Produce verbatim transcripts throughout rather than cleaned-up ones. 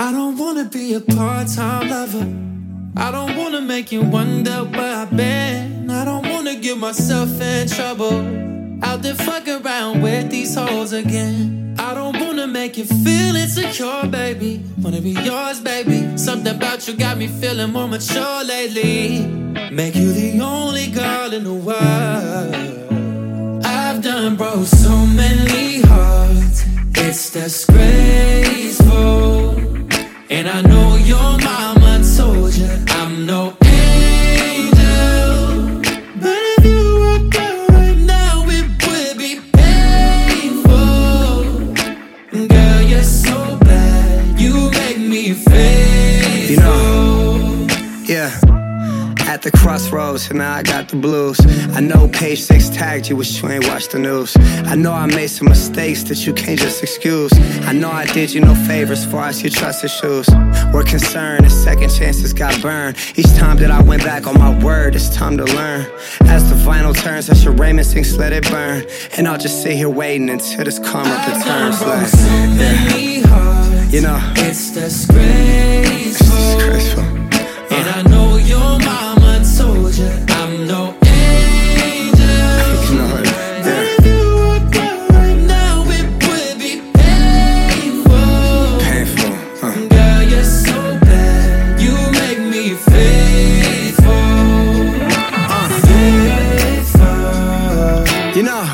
I don't wanna be a part-time lover. I don't wanna make you wonder where I've been. I don't wanna get myself in trouble out there fucking around with these hoes again. I don't wanna make you feel insecure, baby. Wanna be yours, baby. Something about you got me feeling more mature lately. Make you the only girl in the world. I've done broke so many hearts, it's disgraceful. And I know your mama told you I'm no angel, but if you walk out right now it would be painful. Girl, you're so bad, you make me faithful. You know, yeah. At the crossroads, and now I got the blues. I know page six tagged you, wish you ain't watched the news. I know I made some mistakes that you can't just excuse. I know I did you no favors as far as your trusted shoes. We're concerned, and second chances got burned. Each time that I went back on my word, it's time to learn. As the vinyl turns, as your Raymond sings, let it burn. And I'll just sit here waiting until this karma returns. Like, so many hearts, you know, it's disgraceful. It's disgraceful. Uh. And I know your mama told you I'm no angel. You know it, yeah. But if you walk out right now it would be painful. Painful, huh. Girl, you're so bad, you make me faithful. uh. Faithful. You know,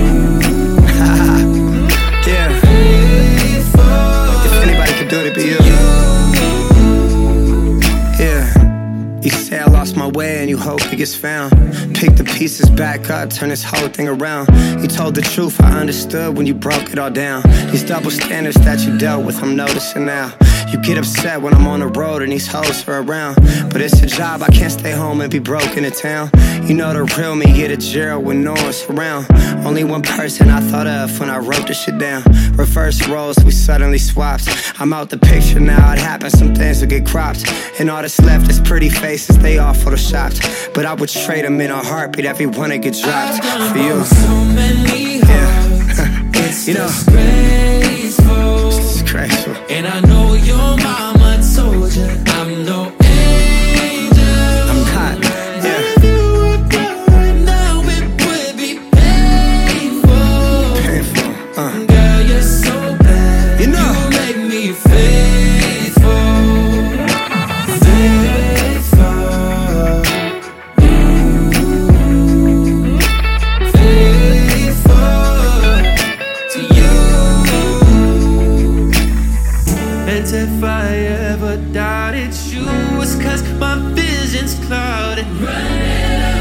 yeah. Faithful. If anybody could do it, it'd be you. Yeah. You say I lost my way and you hope it gets found. Pick the pieces back up, turn this whole thing around. You told the truth, I understood when you broke it all down. These double standards that you dealt with, I'm noticing now. You get upset when I'm on the road and these hoes are around. But it's a job, I can't stay home and be broke in the town. You know the real me, get a jail when no one's around. Only one person I thought of when I wrote this shit down. Reverse roles, we suddenly swapped. I'm out the picture now, it happens, some things will get cropped. And all that's left is pretty faces, they all photoshopped. But I would trade them in a heartbeat, every one that get dropped. For you, so many hearts, yeah. It's You know, disgraceful. it's disgraceful. And I know your mama told you I'm no angel. I'm not, yeah. If you walk out right now it would be painful. Painful, uh. Girl, you're so bad, You know, you make me faithful. Faithful. And if I ever doubted you, it's cause my vision's clouded. Run it up.